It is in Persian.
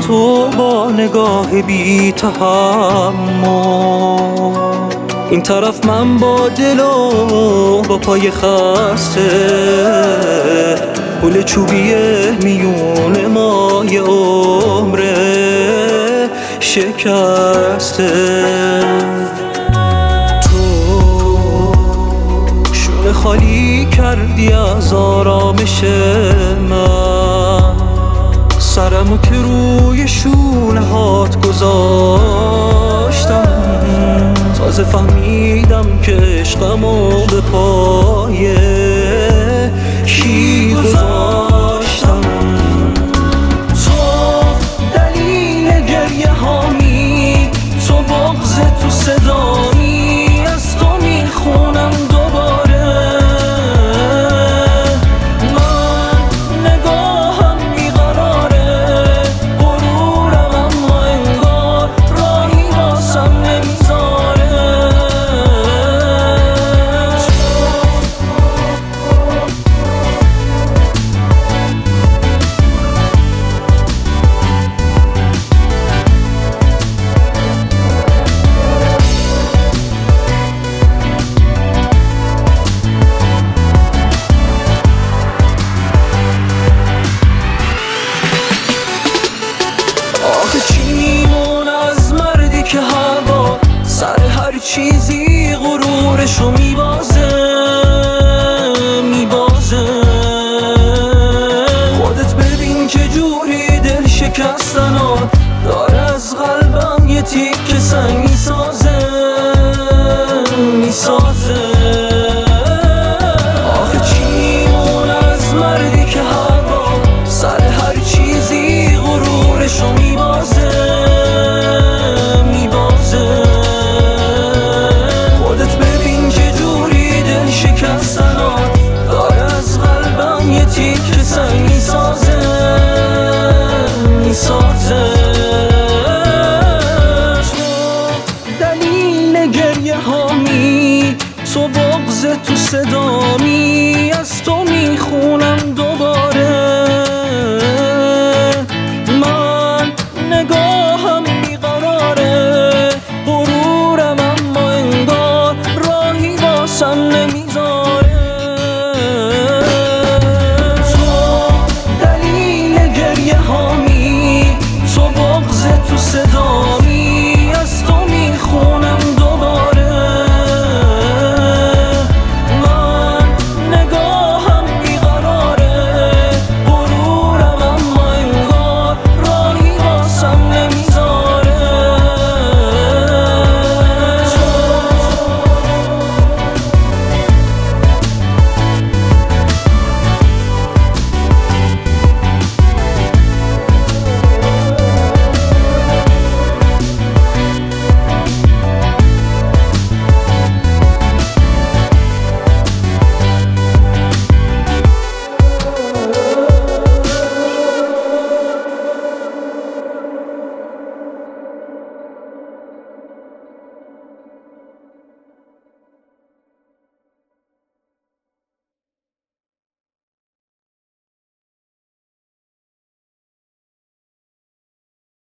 تو با نگاه بی تحمل، این طرف من با دل و با پای خسته، گل چوبی میون ما یه عمره شکسته. تو شونه خالی کردی از آرامش من، سرمو که روی شونه هات گذاشتم، تازه فهمیدم که عشقمو به پای کی گذاشتم. تو دلیل گریه هامی، تو بغض تو صدامی، از تو میخونم دوباره. من نگاهم بیقراره، غرورم اما انگار راهی واسم نمیذاره. آخه چی میمونه از مردی که هر بار سر هر چیزی غرورشو میبازه. خودت ببین که جوری دل شکستنات داره از قلبم یه تیکه سنگ میسازه. آخه چی میمونه از مردی که هر بار سر هر چیزی غرورشو میبازه. خودت ببین که جوری دل شکستنات داره از قلبم یه تیکه سنگ میسازه. تو دلیل گریه هامی، تو بغض تو صدامی، از تو میخونم